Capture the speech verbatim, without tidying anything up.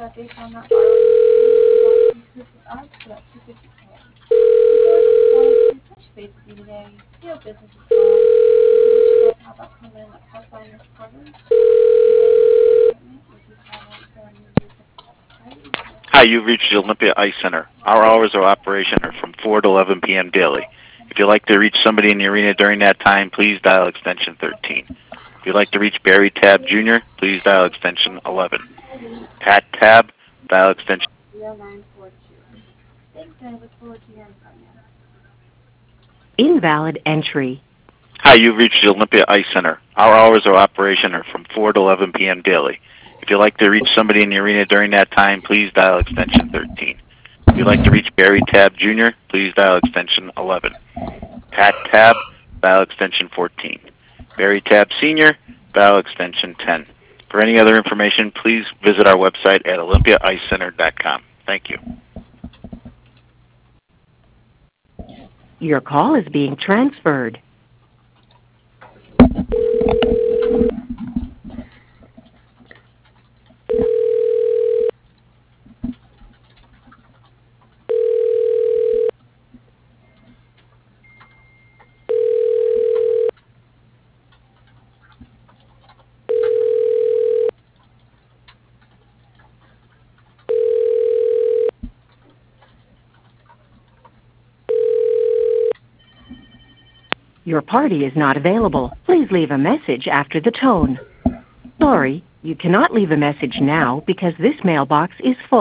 updates on that borrowing fee, you want to increase with us to that two fifty K. We just wanted to touch base with you today, see how business is going, see what you guys have upcoming in the pipeline this quarter. Hi, you've reached the Olympia Ice Center. Our hours of operation are from four to eleven p m daily. If you'd like to reach somebody in the arena during that time, please dial extension thirteen. If you'd like to reach Barry Tabb Junior, please dial extension eleven. Pat Tabb, dial extension zero nine four two. Thanks, and I look forward to hearing from you. Invalid entry. Hi, you've reached the Olympia Ice Center. Our hours of operation are from four to eleven p m daily. If you'd like to reach somebody in the arena during that time, please dial extension thirteen. If you'd like to reach Barry Tabb Junior, please dial extension eleven. Pat Tabb, dial extension fourteen. Barry Tabb Senior, dial extension ten. For any other information, please visit our website at olympia ice center dot com. Thank you. Your call is being transferred. Your party is not available. Please leave a message after the tone. Sorry, you cannot leave a message now because this mailbox is full.